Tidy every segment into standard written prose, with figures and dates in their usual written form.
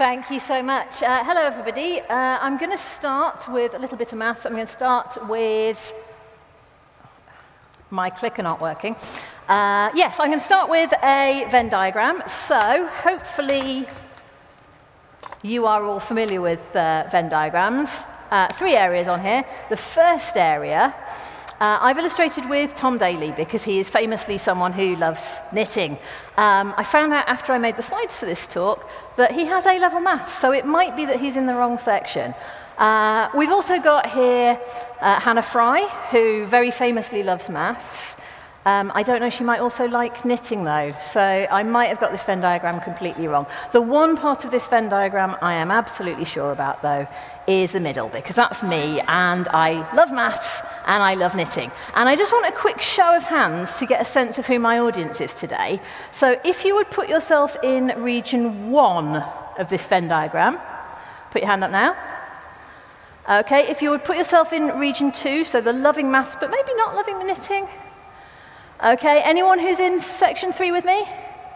Thank you so much. Hello, everybody. I'm going to start with a little bit of maths. I'm going to start with my clicker not working. Yes, I'm going to start with a Venn diagram. So hopefully you are all familiar with Venn diagrams. 3 areas on here. The first area I've illustrated with Tom Daly because he is famously someone who loves knitting. I found out after I made the slides for this talk that he has A-level maths, so it might be that he's in the wrong section. We've also got here Hannah Fry, who very famously loves maths. I don't know, she might also like knitting though, so I might have got this Venn diagram completely wrong. The one part of this Venn diagram I am absolutely sure about though is the middle, because that's me, and I love maths and I love knitting. And I just want a quick show of hands to get a sense of who my audience is today. So if you would put yourself in region 1 of this Venn diagram, put your hand up now. Okay, if you would put yourself in region 2, so the loving maths but maybe not loving the knitting. Okay, anyone who's in section 3 with me?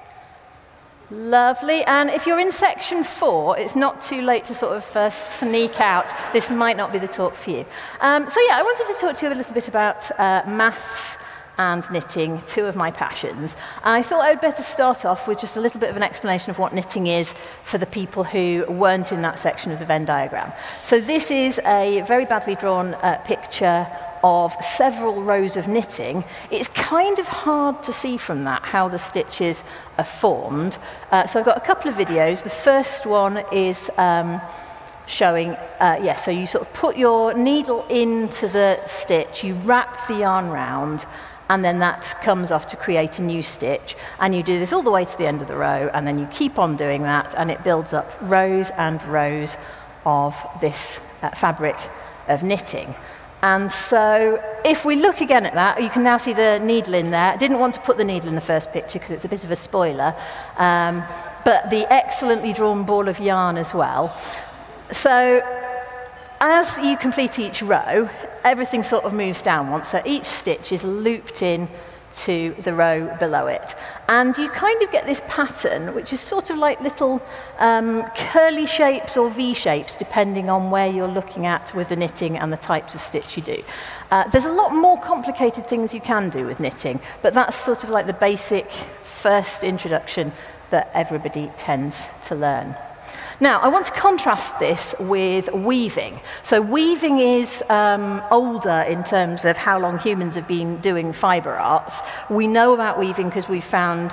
Lovely. And if you're in section 4, it's not too late to sort of sneak out. This might not be the talk for you. So yeah, I wanted to talk to you a little bit about maths and knitting, 2 of my passions. And I thought I would better start off with just a little bit of an explanation of what knitting is for the people who weren't in that section of the Venn diagram. So this is a very badly drawn picture of several rows of knitting. It's kind of hard to see from that how the stitches are formed. So I've got a couple of videos. The first one is showing, so you sort of put your needle into the stitch, you wrap the yarn round, and then that comes off to create a new stitch. And you do this all the way to the end of the row, and then you keep on doing that, and it builds up rows and rows of this fabric of knitting. And so if we look again at that, you can now see the needle in there. I didn't want to put the needle in the first picture because it's a bit of a spoiler, but the excellently drawn ball of yarn as well. So as you complete each row, everything sort of moves downwards. So each stitch is looped in to the row below it. And you kind of get this pattern, which is sort of like little curly shapes or V shapes, depending on where you're looking at with the knitting and the types of stitch you do. There's a lot more complicated things you can do with knitting, but that's sort of like the basic first introduction that everybody tends to learn. Now, I want to contrast this with weaving. So weaving is older in terms of how long humans have been doing fibre arts. We know about weaving because we found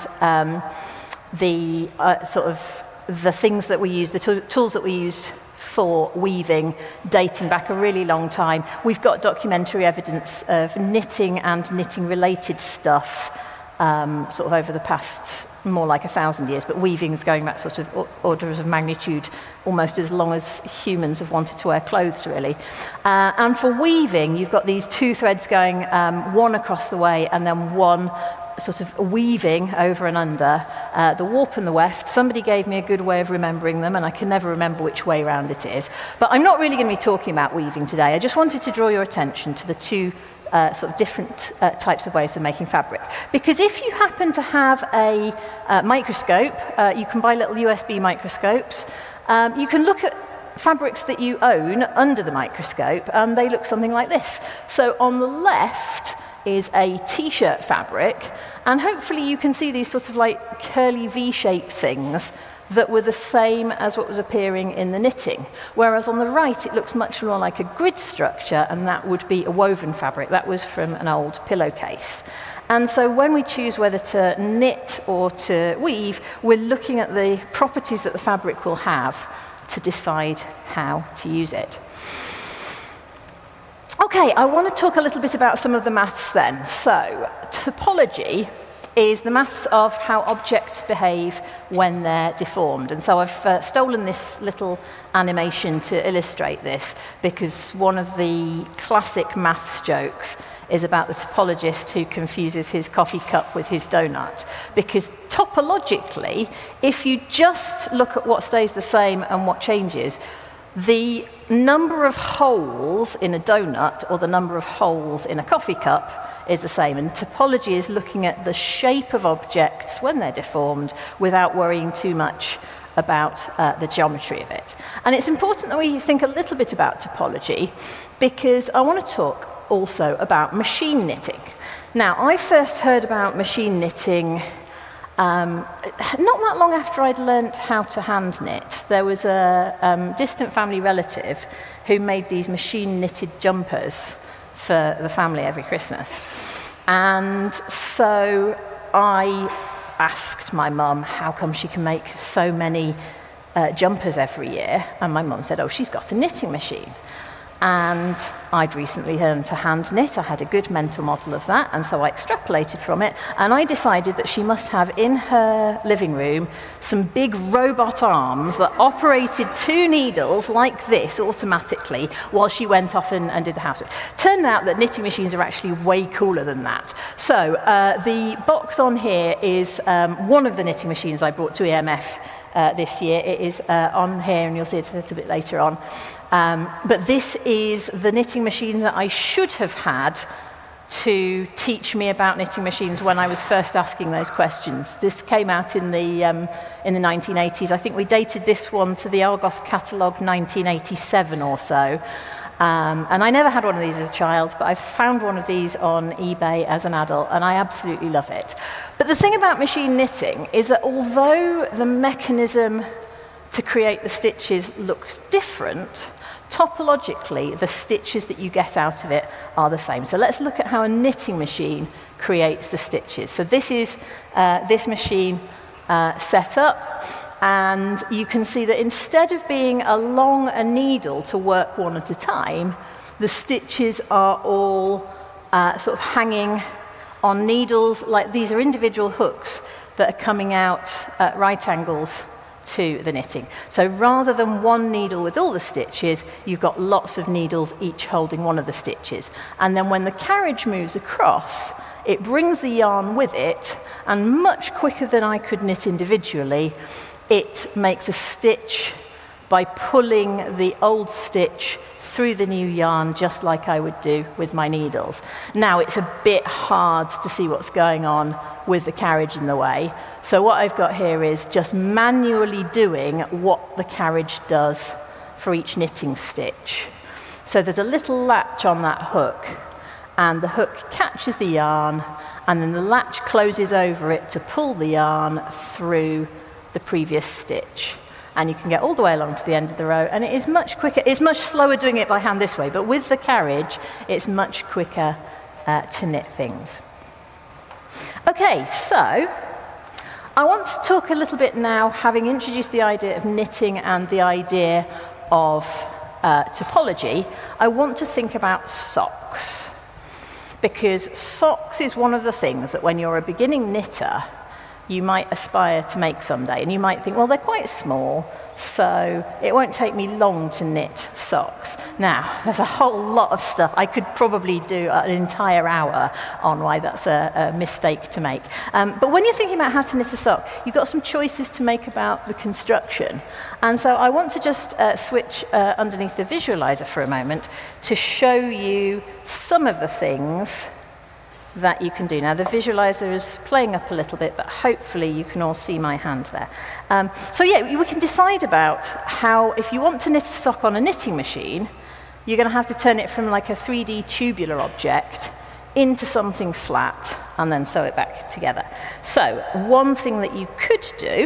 the things that we use, the tools that we used for weaving dating back a really long time. We've got documentary evidence of knitting and knitting-related stuff sort of over the past more like 1,000 years, but weaving's going back sort of orders of magnitude almost as long as humans have wanted to wear clothes, really. And for weaving, you've got these 2 threads going one across the way and then one sort of weaving over and under, the warp and the weft. Somebody gave me a good way of remembering them, and I can never remember which way round it is. But I'm not really going to be talking about weaving today. I just wanted to draw your attention to the 2 sort of different types of ways of making fabric. Because if you happen to have a microscope, you can buy little USB microscopes, you can look at fabrics that you own under the microscope, and they look something like this. So on the left is a t-shirt fabric, and hopefully you can see these sort of like curly V-shaped things that were the same as what was appearing in the knitting. Whereas on the right, it looks much more like a grid structure, and that would be a woven fabric. That was from an old pillowcase. And so when we choose whether to knit or to weave, we're looking at the properties that the fabric will have to decide how to use it. Okay, I want to talk a little bit about some of the maths then. So, topology is the maths of how objects behave when they're deformed. And so I've stolen this little animation to illustrate this, because one of the classic maths jokes is about the topologist who confuses his coffee cup with his donut. Because topologically, if you just look at what stays the same and what changes, the number of holes in a donut or the number of holes in a coffee cup is the same. And topology is looking at the shape of objects when they're deformed without worrying too much about the geometry of it. And it's important that we think a little bit about topology, because I want to talk also about machine knitting. Now, I first heard about machine knitting not that long after I'd learnt how to hand knit. There was a distant family relative who made these machine knitted jumpers for the family every Christmas. And so I asked my mum how come she can make so many jumpers every year, and my mum said, oh, she's got a knitting machine. And I'd recently learned to hand knit. I had a good mental model of that, and so I extrapolated from it, and I decided that she must have in her living room some big robot arms that operated 2 needles like this automatically while she went off and did the housework. Turned out that knitting machines are actually way cooler than that. So the box on here is one of the knitting machines I brought to EMF this year. It is on here, and you'll see it a little bit later on. But this is the knitting machine that I should have had to teach me about knitting machines when I was first asking those questions. This came out in the 1980s. I think we dated this one to the Argos catalogue 1987 or so. And I never had one of these as a child, but I've found one of these on eBay as an adult, and I absolutely love it. But the thing about machine knitting is that although the mechanism to create the stitches looks different, topologically, the stitches that you get out of it are the same. So let's look at how a knitting machine creates the stitches. So this is this machine set up. And you can see that instead of being along a needle to work one at a time, the stitches are all sort of hanging on needles. Like these are individual hooks that are coming out at right angles to the knitting. So rather than one needle with all the stitches, you've got lots of needles each holding one of the stitches. And then when the carriage moves across, it brings the yarn with it, and much quicker than I could knit individually, it makes a stitch by pulling the old stitch through the new yarn, just like I would do with my needles. Now, it's a bit hard to see what's going on with the carriage in the way. So what I've got here is just manually doing what the carriage does for each knitting stitch. So there's a little latch on that hook, and the hook catches the yarn, and then the latch closes over it to pull the yarn through the previous stitch. And you can get all the way along to the end of the row, and it is much quicker. It's much slower doing it by hand this way, but with the carriage, it's much quicker to knit things. Okay, so I want to talk a little bit now, having introduced the idea of knitting and the idea of topology, I want to think about socks. Because socks is one of the things that when you're a beginning knitter, you might aspire to make someday. And you might think, well, they're quite small, so it won't take me long to knit socks. Now, there's a whole lot of stuff. I could probably do an entire hour on why that's a mistake to make. But when you're thinking about how to knit a sock, you've got some choices to make about the construction. And so I want to just switch underneath the visualizer for a moment to show you some of the things that you can do. Now, the visualizer is playing up a little bit, but hopefully you can all see my hand there. So yeah, we can decide about how, if you want to knit a sock on a knitting machine, you're going to have to turn it from like a 3D tubular object into something flat and then sew it back together. So one thing that you could do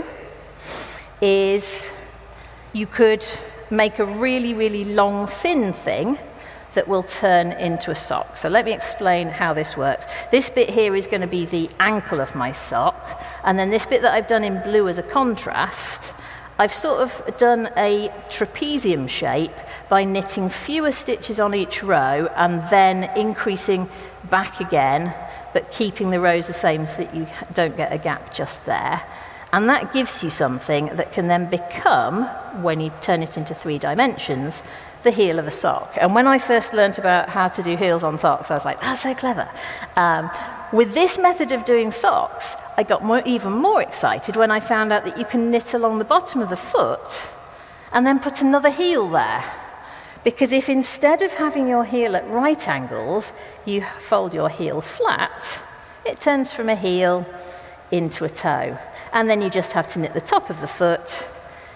is you could make a really, really long, thin thing that will turn into a sock. So let me explain how this works. This bit here is going to be the ankle of my sock, and then this bit that I've done in blue as a contrast, I've sort of done a trapezium shape by knitting fewer stitches on each row and then increasing back again, but keeping the rows the same so that you don't get a gap just there. And that gives you something that can then become, when you turn it into 3 dimensions, the heel of a sock. And when I first learnt about how to do heels on socks, I was like, that's so clever. With this method of doing socks, I got even more excited when I found out that you can knit along the bottom of the foot and then put another heel there. Because if instead of having your heel at right angles, you fold your heel flat, it turns from a heel into a toe. And then you just have to knit the top of the foot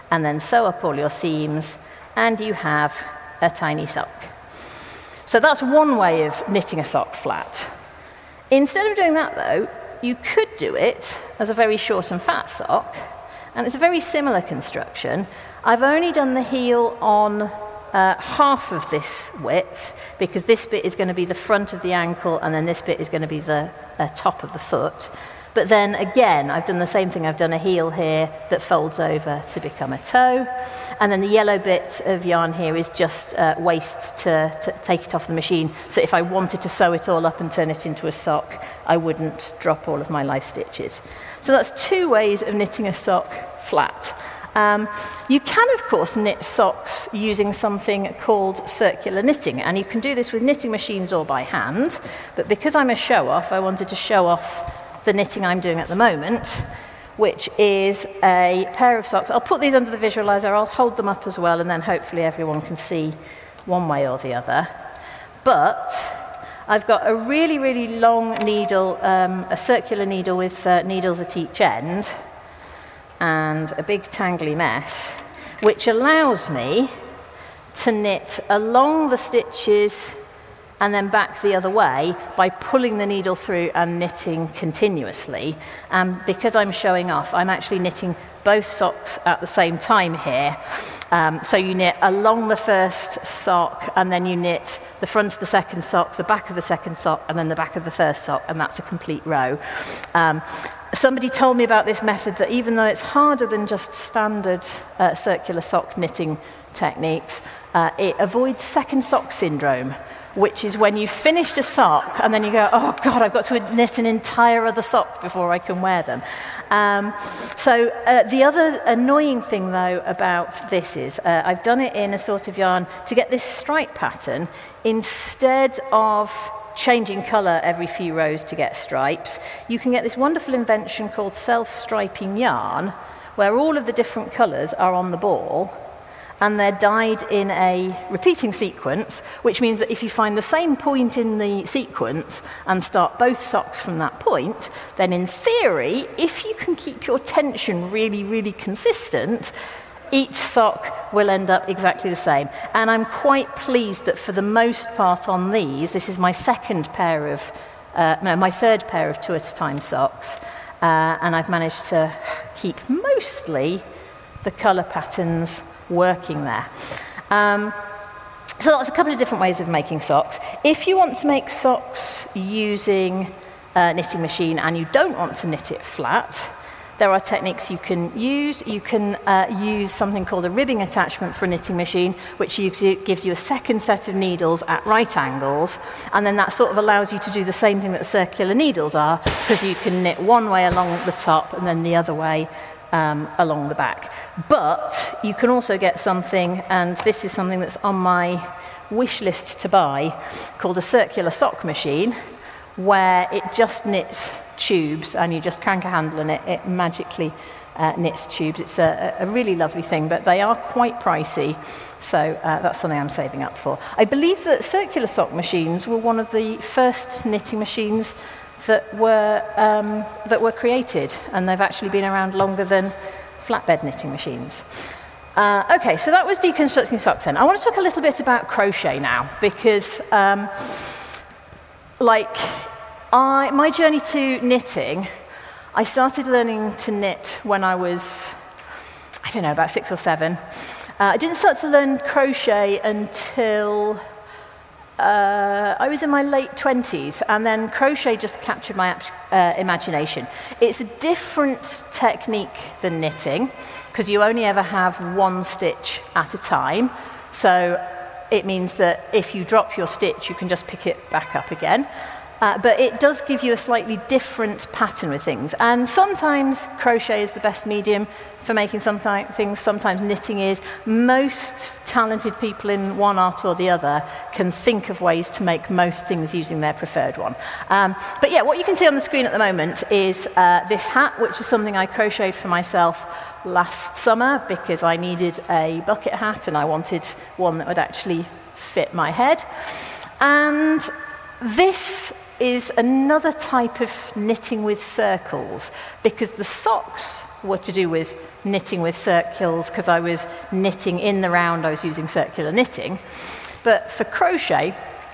and then sew up all your seams, and you have a tiny sock. So that's one way of knitting a sock flat. Instead of doing that, though, you could do it as a very short and fat sock, and it's a very similar construction. I've only done the heel on half of this width, because this bit is going to be the front of the ankle, and then this bit is going to be the top of the foot. But then again, I've done the same thing. I've done a heel here that folds over to become a toe. And then the yellow bit of yarn here is just waste to take it off the machine. So if I wanted to sew it all up and turn it into a sock, I wouldn't drop all of my life stitches. So that's two ways of knitting a sock flat. You can, of course, knit socks using something called circular knitting, and you can do this with knitting machines or by hand. But because I'm a show-off, I wanted to show off the knitting I'm doing at the moment, which is a pair of socks. I'll put these under the visualizer, I'll hold them up as well, and then hopefully everyone can see one way or the other. But I've got a really, really long needle, a circular needle with needles at each end, and a big tangly mess, which allows me to knit along the stitches and then back the other way by pulling the needle through and knitting continuously. And because I'm showing off, I'm actually knitting both socks at the same time here. So you knit along the first sock, and then you knit the front of the second sock, the back of the second sock, and then the back of the first sock, and that's a complete row. Somebody told me about this method, that even though it's harder than just standard circular sock knitting techniques, it avoids second sock syndrome, which is when you've finished a sock and then you go, oh God, I've got to knit an entire other sock before I can wear them. The other annoying thing, though, about this is I've done it in a sort of yarn to get this stripe pattern. Instead of changing colour every few rows to get stripes, you can get this wonderful invention called self-striping yarn, where all of the different colours are on the ball, and they're dyed in a repeating sequence, which means that if you find the same point in the sequence and start both socks from that point, then in theory, if you can keep your tension really, really consistent, each sock will end up exactly the same. And I'm quite pleased that for the most part on these, this is my my third pair of two at a time socks, and I've managed to keep mostly the colour patterns working there. So that's a couple of different ways of making socks. If you want to make socks using a knitting machine and you don't want to knit it flat, there are techniques you can use. You can use something called a ribbing attachment for a knitting machine, which gives you a second set of needles at right angles, and then that sort of allows you to do the same thing that circular needles are, because you can knit one way along the top and then the other way along the back. But you can also get something, and this is something that's on my wish list to buy, called a circular sock machine, where it just knits tubes, and you just crank a handle and it magically knits tubes. It's a really lovely thing, but they are quite pricey, so that's something I'm saving up for. I believe that circular sock machines were one of the first knitting machines that were created, and they've actually been around longer than flatbed knitting machines. Okay, so that was deconstructing socks then. I want to talk a little bit about crochet now, because my journey to knitting, I started learning to knit when I was, I don't know, about 6 or 7. I didn't start to learn crochet until I was in my late 20s, and then crochet just captured my imagination. It's a different technique than knitting, because you only ever have one stitch at a time. So it means that if you drop your stitch, you can just pick it back up again. But it does give you a slightly different pattern with things. And sometimes crochet is the best medium for making some things, sometimes knitting is. Most talented people in one art or the other can think of ways to make most things using their preferred one. But yeah, what you can see on the screen at the moment is this hat, which is something I crocheted for myself last summer because I needed a bucket hat and I wanted one that would actually fit my head. And this is another type of knitting with circles, because the socks were to do with knitting with circles because I was knitting in the round, I was using circular knitting. But for crochet,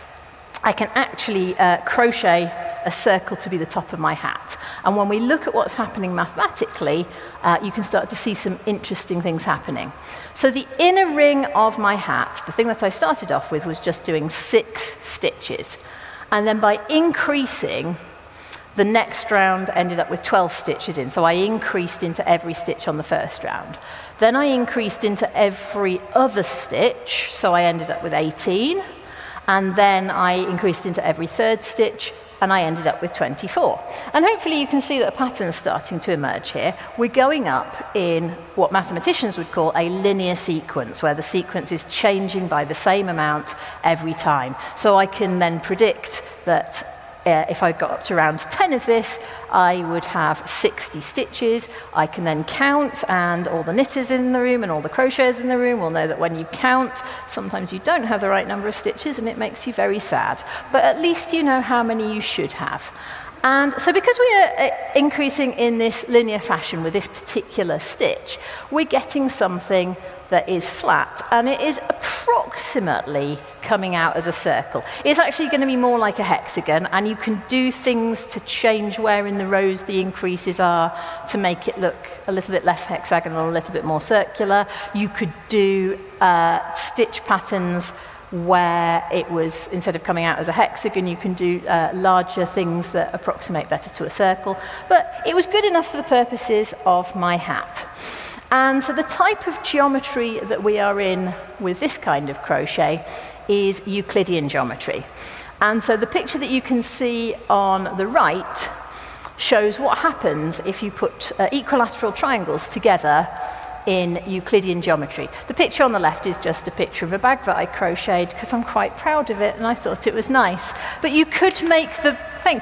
I can actually crochet a circle to be the top of my hat. And when we look at what's happening mathematically, you can start to see some interesting things happening. So the inner ring of my hat, the thing that I started off with, was just doing 6 stitches. And then by increasing, the next round ended up with 12 stitches in. So I increased into every stitch on the first round. Then I increased into every other stitch, so I ended up with 18. And then I increased into every third stitch, and I ended up with 24. And hopefully you can see that a pattern's starting to emerge here. We're going up in what mathematicians would call a linear sequence, where the sequence is changing by the same amount every time. So I can then predict that if I got up to round 10 of this, I would have 60 stitches. I can then count, and all the knitters in the room and all the crocheters in the room will know that when you count, sometimes you don't have the right number of stitches, and it makes you very sad. But at least you know how many you should have. And so because we are increasing in this linear fashion with this particular stitch, we're getting something that is flat, and it is approximately coming out as a circle. It's actually going to be more like a hexagon, and you can do things to change where in the rows the increases are to make it look a little bit less hexagonal, a little bit more circular. You could do stitch patterns where it was, instead of coming out as a hexagon, you can do larger things that approximate better to a circle. But it was good enough for the purposes of my hat. And so the type of geometry that we are in with this kind of crochet is Euclidean geometry. And so the picture that you can see on the right shows what happens if you put equilateral triangles together in Euclidean geometry. The picture on the left is just a picture of a bag that I crocheted because I'm quite proud of it and I thought it was nice. But you could make the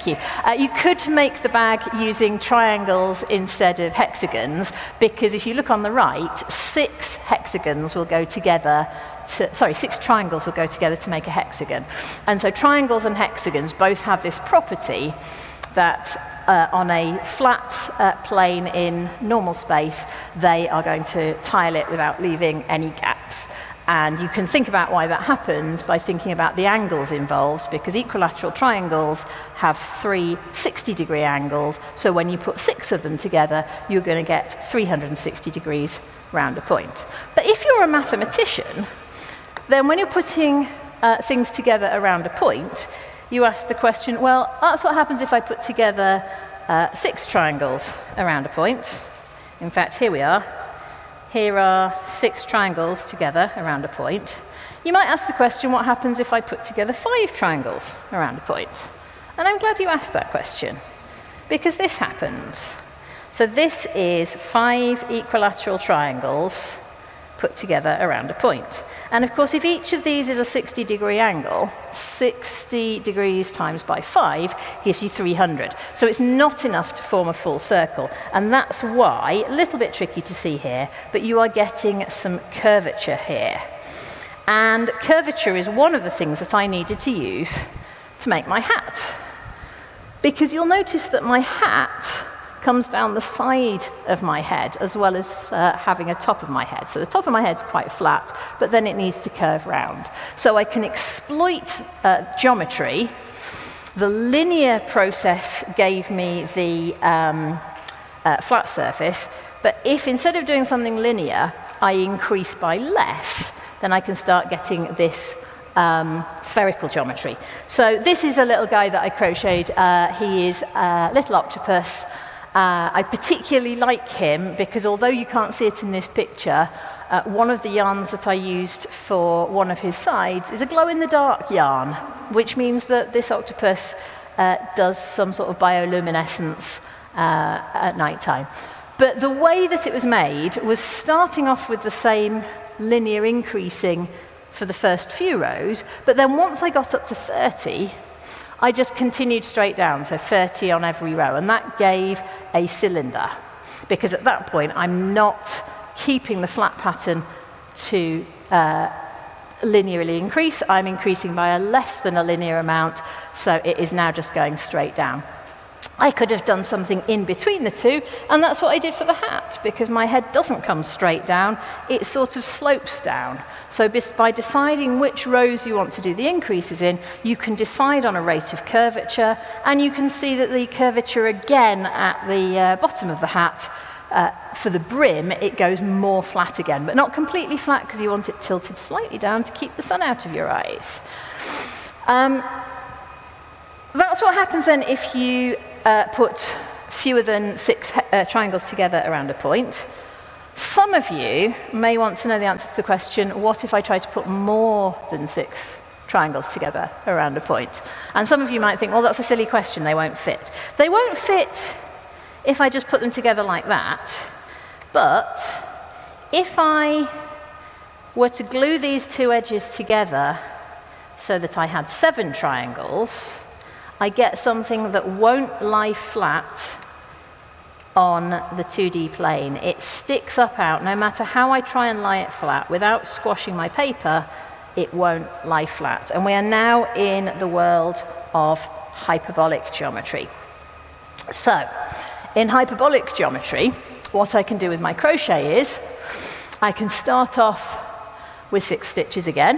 you could make the bag using triangles instead of hexagons, because if you look on the right, 6 hexagons will go together to, 6 triangles will go together to make a hexagon. And so triangles and hexagons both have this property that on a flat plane in normal space, they are going to tile it without leaving any gaps. And you can think about why that happens by thinking about the angles involved, because equilateral triangles have 3 60-degree angles, so when you put 6 of them together, you're going to get 360 degrees round a point. But if you're a mathematician, then when you're putting things together around a point, you ask the question, well, that's what happens if I put together 6 triangles around a point. In fact, here we are. Here are 6 triangles together around a point. You might ask the question, what happens if I put together 5 triangles around a point? And I'm glad you asked that question, because this happens. So this is 5 equilateral triangles put together around a point. And of course, if each of these is a 60-degree angle, 60 degrees times by 5 gives you 300. So it's not enough to form a full circle. And that's why, a little bit tricky to see here, but you are getting some curvature here. And curvature is one of the things that I needed to use to make my hat. Because you'll notice that my hat comes down the side of my head as well as having a top of my head. So the top of my head's quite flat, but then it needs to curve round. So I can exploit geometry. The linear process gave me the flat surface, but if instead of doing something linear, I increase by less, then I can start getting this spherical geometry. So this is a little guy that I crocheted. He is a little octopus. I particularly like him because although you can't see it in this picture, one of the yarns that I used for one of his sides is a glow-in-the-dark yarn, which means that this octopus does some sort of bioluminescence at night time. But the way that it was made was starting off with the same linear increasing for the first few rows, but then once I got up to 30, I just continued straight down, so 30 on every row, and that gave a cylinder, because at that point I'm not keeping the flat pattern to linearly increase, I'm increasing by a less than a linear amount, so it is now just going straight down. I could have done something in between the two, and that's what I did for the hat, because my head doesn't come straight down, it sort of slopes down. So by deciding which rows you want to do the increases in, you can decide on a rate of curvature, and you can see that the curvature again at the bottom of the hat, for the brim, it goes more flat again, but not completely flat because you want it tilted slightly down to keep the sun out of your eyes. That's what happens then if you put fewer than 6 triangles together around a point. Some of you may want to know the answer to the question, what if I try to put more than 6 triangles together around a point? And some of you might think, well, that's a silly question, they won't fit. They won't fit if I just put them together like that, but if I were to glue these 2 edges together so that I had 7 triangles, I get something that won't lie flat on the 2D plane. It sticks up out. No matter how I try and lie it flat, without squashing my paper, it won't lie flat. And we are now in the world of hyperbolic geometry. So, in hyperbolic geometry, what I can do with my crochet is, I can start off with 6 stitches again.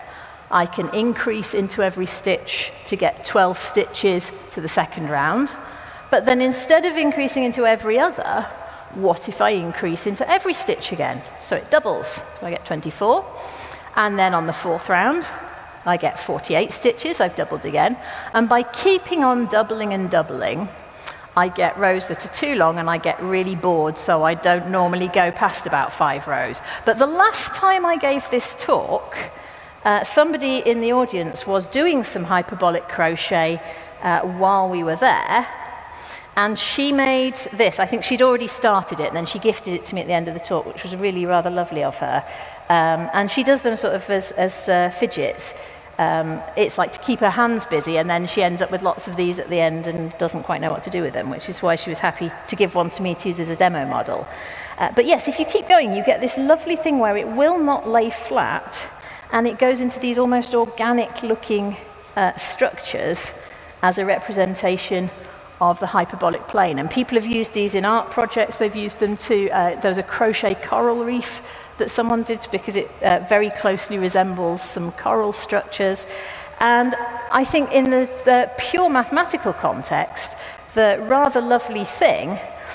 I can increase into every stitch to get 12 stitches for the second round. But then instead of increasing into every other, what if I increase into every stitch again? So it doubles. So I get 24. And then on the 4th round, I get 48 stitches. I've doubled again. And by keeping on doubling and doubling, I get rows that are too long and I get really bored, so I don't normally go past about 5 rows. But the last time I gave this talk, somebody in the audience was doing some hyperbolic crochet while we were there, and she made this. I think she'd already started it, and then she gifted it to me at the end of the talk, which was really rather lovely of her. And she does them sort of as fidgets. It's like to keep her hands busy, and then she ends up with lots of these at the end and doesn't quite know what to do with them, which is why she was happy to give one to me to use as a demo model. But yes, if you keep going, you get this lovely thing where it will not lay flat, and it goes into these almost organic-looking structures as a representation of the hyperbolic plane. And people have used these in art projects. They've used them to, there was a crochet coral reef that someone did because it very closely resembles some coral structures. And I think in the pure mathematical context, the rather lovely thing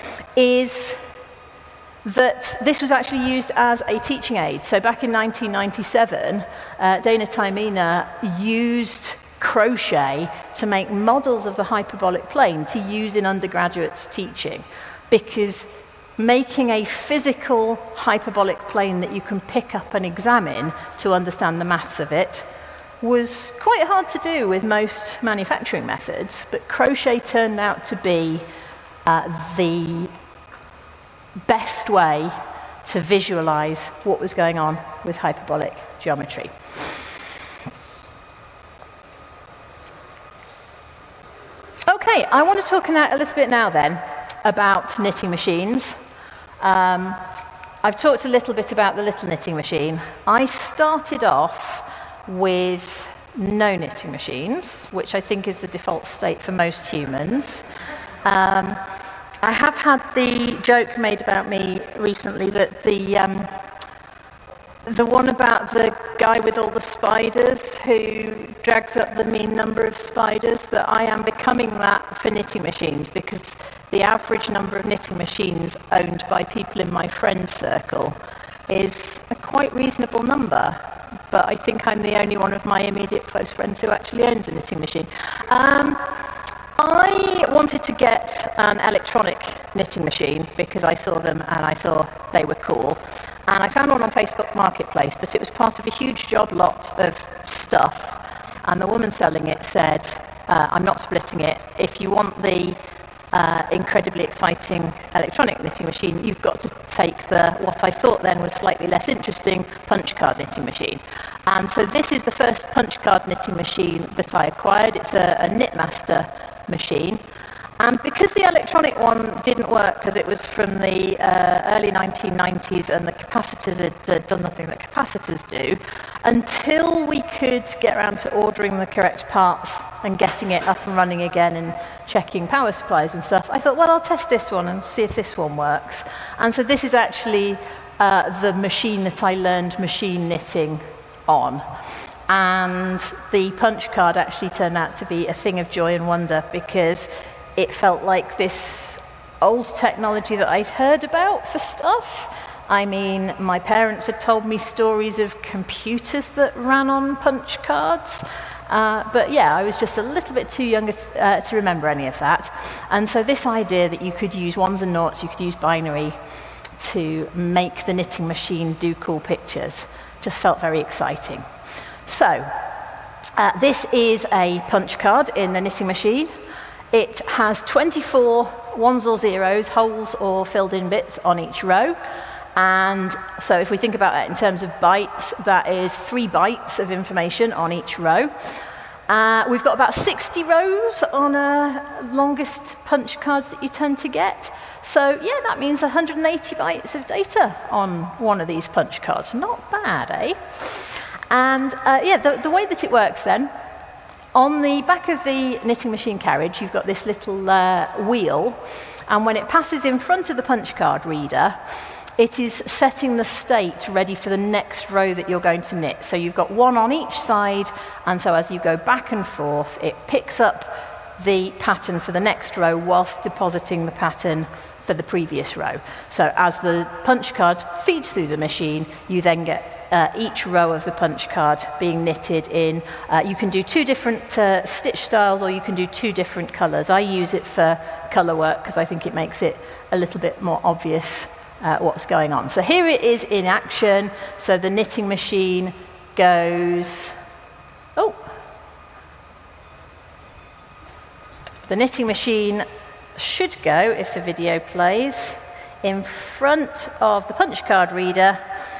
is that this was actually used as a teaching aid. So back in 1997, Dana Taimina used crochet to make models of the hyperbolic plane to use in undergraduates teaching, because making a physical hyperbolic plane that you can pick up and examine to understand the maths of it was quite hard to do with most manufacturing methods, but crochet turned out to be the best way to visualize what was going on with hyperbolic geometry. Okay, I want to talk a little bit now then about knitting machines. I've talked a little bit about the little knitting machine. I started off with no knitting machines, which I think is the default state for most humans. I have had the joke made about me recently that the one about the guy with all the spiders who drags up the mean number of spiders, that I am becoming that for knitting machines, because the average number of knitting machines owned by people in my friend circle is a quite reasonable number. But I think I'm the only one of my immediate close friends who actually owns a knitting machine. I wanted to get an electronic knitting machine because I saw them and I saw they were cool. And I found one on Facebook Marketplace, but it was part of a huge job lot of stuff. And the woman selling it said, I'm not splitting it. If you want the incredibly exciting electronic knitting machine, you've got to take what I thought then was slightly less interesting punch card knitting machine. And so this is the first punch card knitting machine that I acquired. It's a Knitmaster machine. And because the electronic one didn't work because it was from the early 1990s and the capacitors had done nothing that capacitors do, until we could get around to ordering the correct parts and getting it up and running again in checking power supplies and stuff, I thought, well, I'll test this one and see if this one works. And so this is actually the machine that I learned machine knitting on. And the punch card actually turned out to be a thing of joy and wonder, because it felt like this old technology that I'd heard about for stuff. I mean, my parents had told me stories of computers that ran on punch cards. But yeah, I was just a little bit too young to remember any of that. And so this idea that you could use ones and noughts, you could use binary to make the knitting machine do cool pictures, just felt very exciting. So this is a punch card in the knitting machine. It has 24 ones or zeros, holes or filled in bits on each row. And so if we think about that in terms of bytes, that is 3 bytes of information on each row. We've got about 60 rows on longest punch cards that you tend to get. So yeah, that means 180 bytes of data on one of these punch cards. Not bad, eh? And yeah, the way that it works then, on the back of the knitting machine carriage, you've got this little wheel, and when it passes in front of the punch card reader, it is setting the state ready for the next row that you're going to knit. So you've got one on each side, and so as you go back and forth, it picks up the pattern for the next row whilst depositing the pattern for the previous row. So as the punch card feeds through the machine, you then get each row of the punch card being knitted in. You can do 2 different stitch styles, or you can do 2 different colours. I use it for colour work because I think it makes it a little bit more obvious what's going on. So here it is in action. So the knitting machine goes, the knitting machine should go, if the video plays, in front of the punch card reader.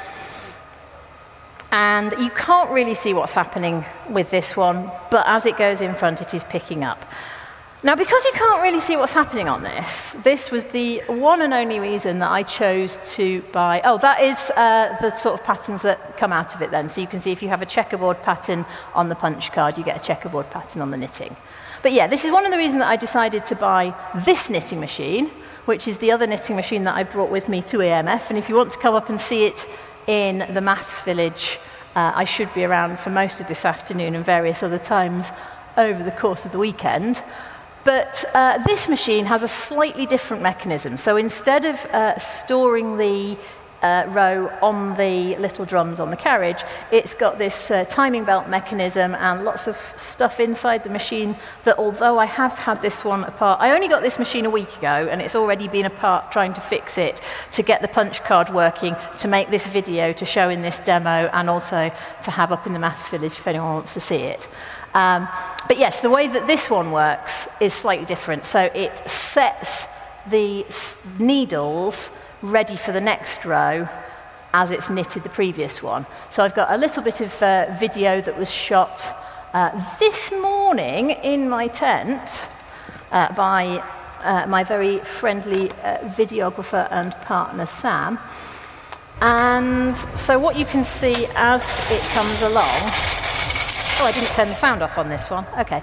And you can't really see what's happening with this one, but as it goes in front, it is picking up. Now, because you can't really see what's happening on this was the one and only reason that I chose to buy. Oh, that is the sort of patterns that come out of it then. So you can see if you have a checkerboard pattern on the punch card, you get a checkerboard pattern on the knitting. But yeah, this is one of the reasons that I decided to buy this knitting machine, which is the other knitting machine that I brought with me to EMF. And if you want to come up and see it in the Maths Village, I should be around for most of this afternoon and various other times over the course of the weekend. But this machine has a slightly different mechanism. So instead of storing the row on the little drums on the carriage, it's got this timing belt mechanism and lots of stuff inside the machine that, although I have had this one apart, I only got this machine a week ago and it's already been apart trying to fix it, to get the punch card working, to make this video, to show in this demo, and also to have up in the Maths Village if anyone wants to see it. But yes, the way that this one works is slightly different. So it sets the needles ready for the next row as it's knitted the previous one. So I've got a little bit of video that was shot this morning in my tent by my very friendly videographer and partner, Sam. And so what you can see as it comes along, I didn't turn the sound off on this one. Okay.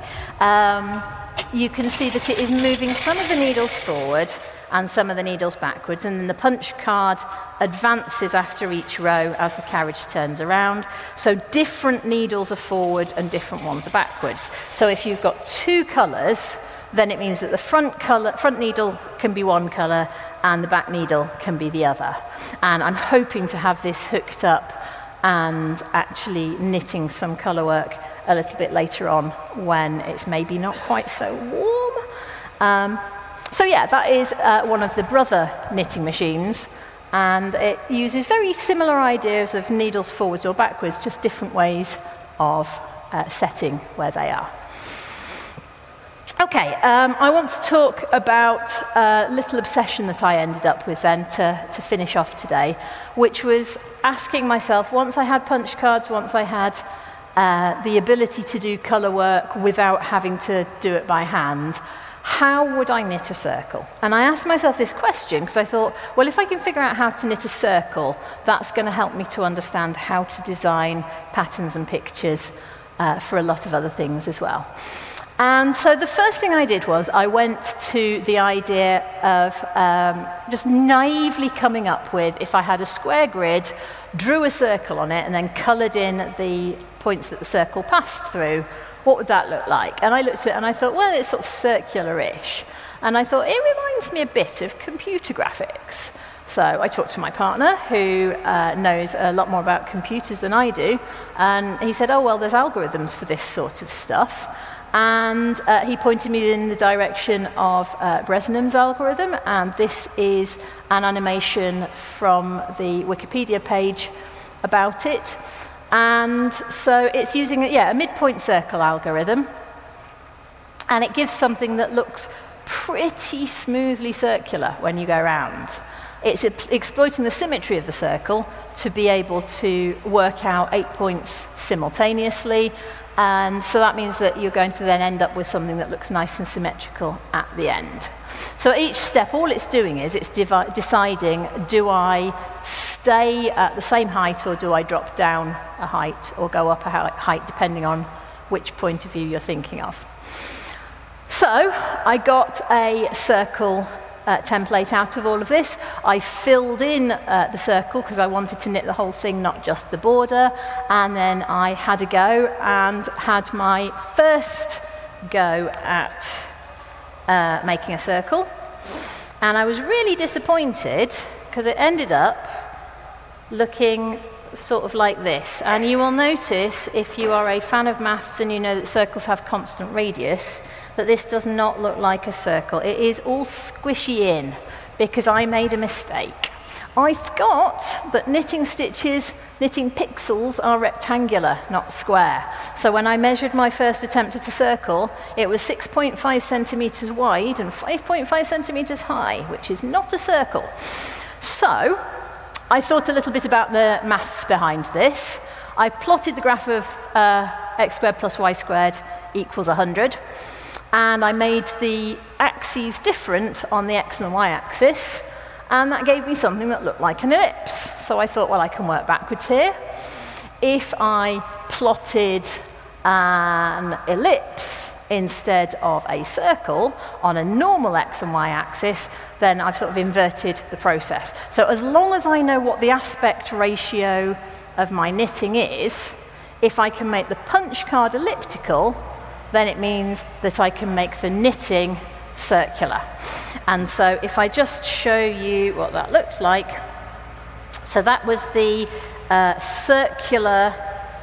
You can see that it is moving some of the needles forward and some of the needles backwards, and then the punch card advances after each row as the carriage turns around. So different needles are forward and different ones are backwards. So if you've got 2 colours, then it means that the front needle can be one colour and the back needle can be the other. And I'm hoping to have this hooked up and actually knitting some colour work a little bit later on when it's maybe not quite so warm. So yeah, that is one of the Brother knitting machines, and it uses very similar ideas of needles forwards or backwards, just different ways of setting where they are. Okay, I want to talk about a little obsession that I ended up with then to finish off today, which was asking myself, once I had punch cards, once I had the ability to do colour work without having to do it by hand, how would I knit a circle? And I asked myself this question because I thought, well, if I can figure out how to knit a circle, that's going to help me to understand how to design patterns and pictures for a lot of other things as well. And so the first thing I did was I went to the idea of just naively coming up with, if I had a square grid, drew a circle on it, and then coloured in the points that the circle passed through, what would that look like? And I looked at it and I thought, well, it's sort of circular-ish. And I thought, it reminds me a bit of computer graphics. So I talked to my partner, who knows a lot more about computers than I do, and he said, oh, well, there's algorithms for this sort of stuff. And he pointed me in the direction of Bresenham's algorithm, and this is an animation from the Wikipedia page about it. And so it's using a midpoint circle algorithm, and it gives something that looks pretty smoothly circular when you go around. It's exploiting the symmetry of the circle to be able to work out 8 points simultaneously, and so that means that you're going to then end up with something that looks nice and symmetrical at the end. So at each step, all it's doing is it's deciding, do I stay at the same height, or do I drop down a height or go up a height, depending on which point of view you're thinking of. So I got a circle template out of all of this. I filled in the circle because I wanted to knit the whole thing, not just the border, and then I had a go and had my first go at making a circle. And I was really disappointed because it ended up looking sort of like this. And you will notice, if you are a fan of maths and you know that circles have constant radius, that this does not look like a circle. It is all squishy in because I made a mistake. I forgot that knitting pixels are rectangular, not square. So when I measured my first attempt at a circle, it was 6.5 centimeters wide and 5.5 centimeters high, which is not a circle. So I thought a little bit about the maths behind this. I plotted the graph of x squared plus y squared equals 100. And I made the axes different on the x and the y axis, and that gave me something that looked like an ellipse. So I thought, well, I can work backwards here. If I plotted an ellipse instead of a circle on a normal x and y axis, then I've sort of inverted the process. So as long as I know what the aspect ratio of my knitting is, if I can make the punch card elliptical, then it means that I can make the knitting circular. And so if I just show you what that looks like, so that was the circular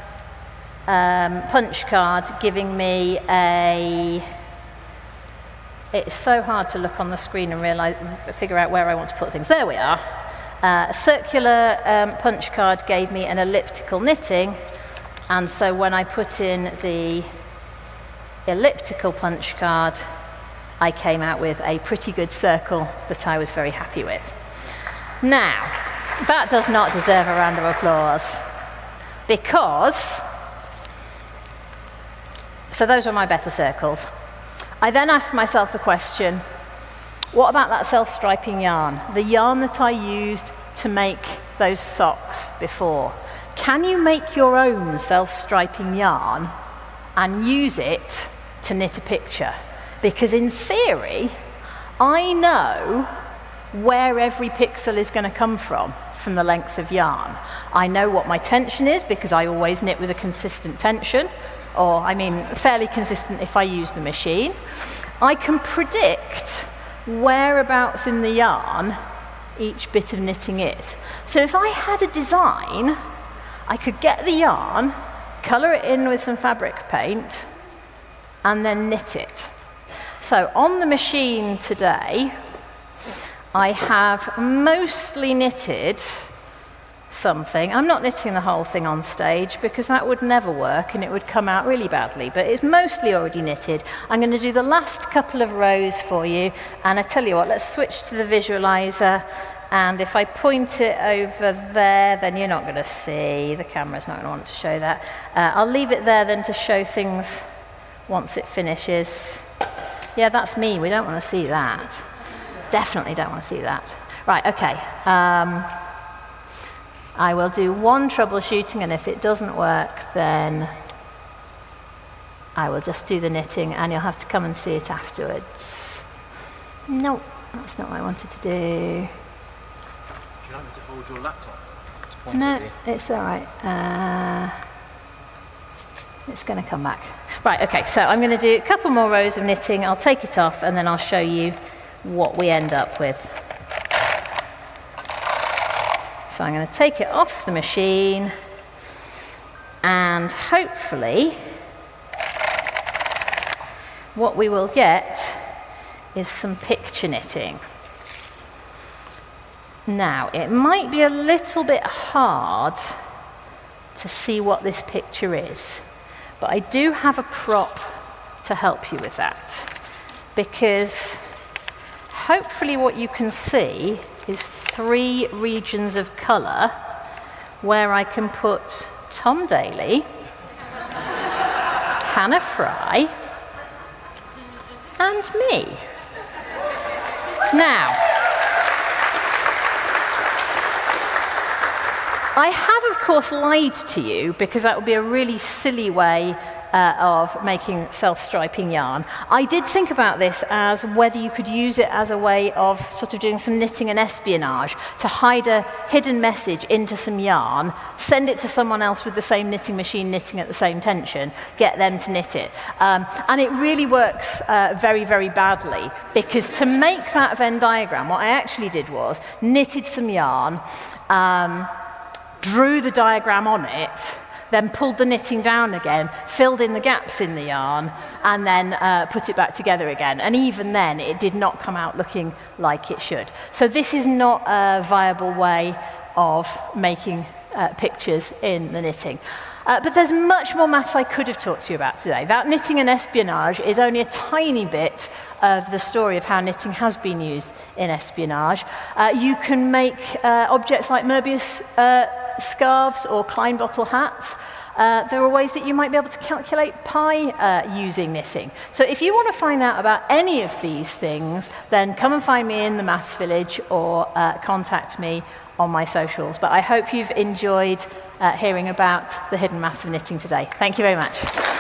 punch card giving me a, it's so hard to look on the screen and figure out where I want to put things. There we are. A circular punch card gave me an elliptical knitting, and so when I put in the elliptical punch card, I came out with a pretty good circle that I was very happy with. Now, that does not deserve a round of applause, because, so those were my better circles. I then asked myself the question, what about that self-striping yarn? The yarn that I used to make those socks before. Can you make your own self-striping yarn and use it to knit a picture? Because in theory, I know where every pixel is going to come from the length of yarn. I know what my tension is because I always knit with a consistent tension, or I mean fairly consistent if I use the machine. I can predict whereabouts in the yarn each bit of knitting is. So if I had a design, I could get the yarn, colour it in with some fabric paint, and then knit it. So on the machine today, I have mostly knitted something. I'm not knitting the whole thing on stage because that would never work and it would come out really badly, but it's mostly already knitted. I'm going to do the last couple of rows for you, and I tell you what, let's switch to the visualizer, and if I point it over there, then you're not going to see, the camera's not going to want to show that. I'll leave it there then to show things once it finishes. Yeah, that's me, we don't want to see that. Definitely don't want to see that. Right, okay. I will do one troubleshooting, and if it doesn't work, then I will just do the knitting and you'll have to come and see it afterwards. No, that's not what I wanted to do. Do you like me to hold your laptop? To point No, at you? it's all right. It's going to come back. Right, okay, so I'm going to do a couple more rows of knitting. I'll take it off and then I'll show you what we end up with. So I'm going to take it off the machine and hopefully what we will get is some picture knitting. Now, it might be a little bit hard to see what this picture is, but I do have a prop to help you with that, because hopefully what you can see is 3 regions of colour where I can put Tom Daly, Hannah Fry, and me. Now, I have, of course, lied to you because that would be a really silly way of making self-striping yarn. I did think about this as whether you could use it as a way of sort of doing some knitting and espionage to hide a hidden message into some yarn, send it to someone else with the same knitting machine knitting at the same tension, get them to knit it. And it really works very, very badly, because to make that Venn diagram, what I actually did was knitted some yarn, drew the diagram on it, then pulled the knitting down again, filled in the gaps in the yarn, and then put it back together again. And even then, it did not come out looking like it should. So this is not a viable way of making pictures in the knitting. But there's much more maths I could have talked to you about today. That knitting and espionage is only a tiny bit of the story of how knitting has been used in espionage. You can make objects like Möbius scarves or Klein bottle hats. There are ways that you might be able to calculate pi using knitting. So if you want to find out about any of these things, then come and find me in the Maths Village or contact me on my socials. But I hope you've enjoyed hearing about the hidden maths of knitting today. Thank you very much.